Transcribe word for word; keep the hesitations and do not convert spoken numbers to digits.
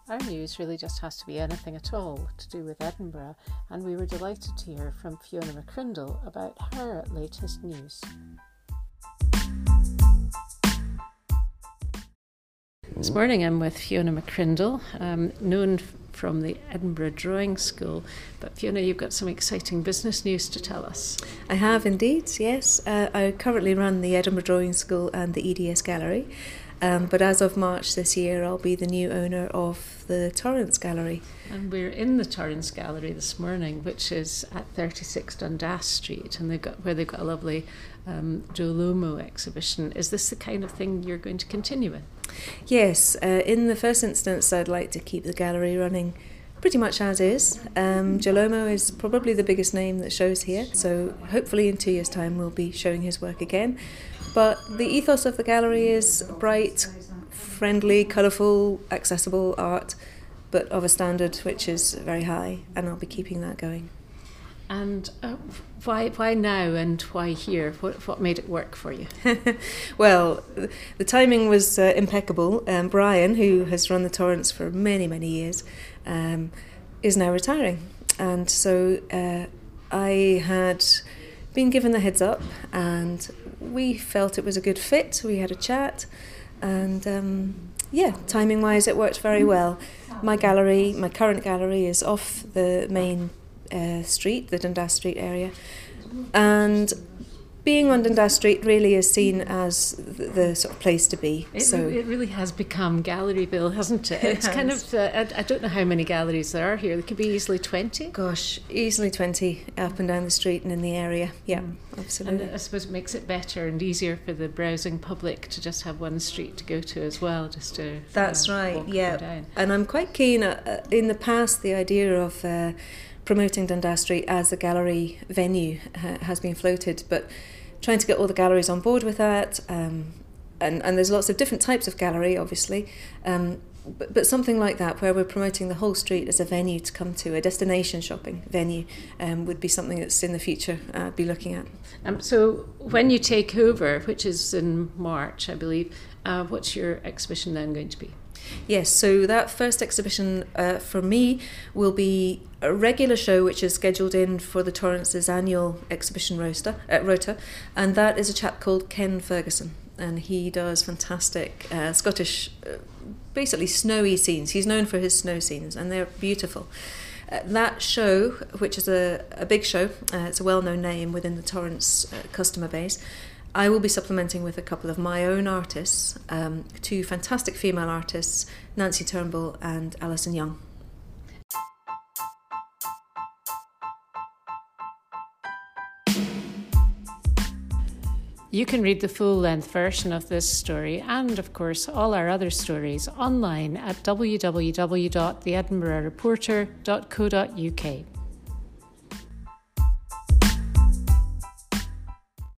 Our news really just has to be anything at all to do with Edinburgh, and we were delighted to hear from Fiona McCrindle about her latest news. This morning I'm with Fiona McCrindle, um, known f- from the Edinburgh Drawing School. But Fiona, you've got some exciting business news to tell us. I have indeed, yes. Uh, I currently run the Edinburgh Drawing School and the E D S Gallery. Um, but as of March this year, I'll be the new owner of the Torrance Gallery. And we're in the Torrance Gallery this morning, which is at thirty-six Dundas Street, and they've got where they've got a lovely um, Joe Lomo exhibition. Is this the kind of thing you're going to continue with? Yes, uh, in the first instance, I'd like to keep the gallery running pretty much as is. Um, Joe Lomo is probably the biggest name that shows here, so hopefully in two years' time we'll be showing his work again. But the ethos of the gallery is bright, friendly, colourful, accessible art, but of a standard which is very high, and I'll be keeping that going. And uh, why why now and why here? What what made it work for you? Well, the timing was uh, impeccable. Um, Brian, who has run the Torrance for many, many years, um, is now retiring. And so uh, I had been given the heads up, and we felt it was a good fit. We had a chat, and um, yeah, timing-wise it worked very well. My gallery, my current gallery, is off the main uh, street, the Dundas Street area, and being on Dundas Street really is seen as the, the sort of place to be. It, so it really has become Galleryville, hasn't it? It's it kind of, uh, I, I don't know how many galleries there are here. There could be easily twenty. Gosh, easily twenty up and down the street and in the area. Yeah, mm. absolutely. And I suppose it makes it better and easier for the browsing public to just have one street to go to as well, just to That's uh, right, walk yeah. down. And I'm quite keen, uh, in the past, the idea of uh, promoting Dundas Street as a gallery venue uh, has been floated, but trying to get all the galleries on board with that, um, and, and there's lots of different types of gallery, obviously, um, but, but something like that where we're promoting the whole street as a venue to come to, a destination shopping venue, um, would be something that's in the future uh, I'd be looking at. Um, so when you take over, which is in March, I believe, uh, what's your exhibition then going to be? Yes, so that first exhibition uh, for me will be a regular show which is scheduled in for the Torrance's annual exhibition roster, uh, rota, and that is a chap called Ken Ferguson, and he does fantastic uh, Scottish, uh, basically snowy scenes. He's known for his snow scenes, and they're beautiful. Uh, that show, which is a, a big show, uh, it's a well-known name within the Torrance uh, customer base, I will be supplementing with a couple of my own artists, um, two fantastic female artists, Nancy Turnbull and Alison Young. You can read the full-length version of this story and, of course, all our other stories online at w w w dot the edinburgh reporter dot co dot u k.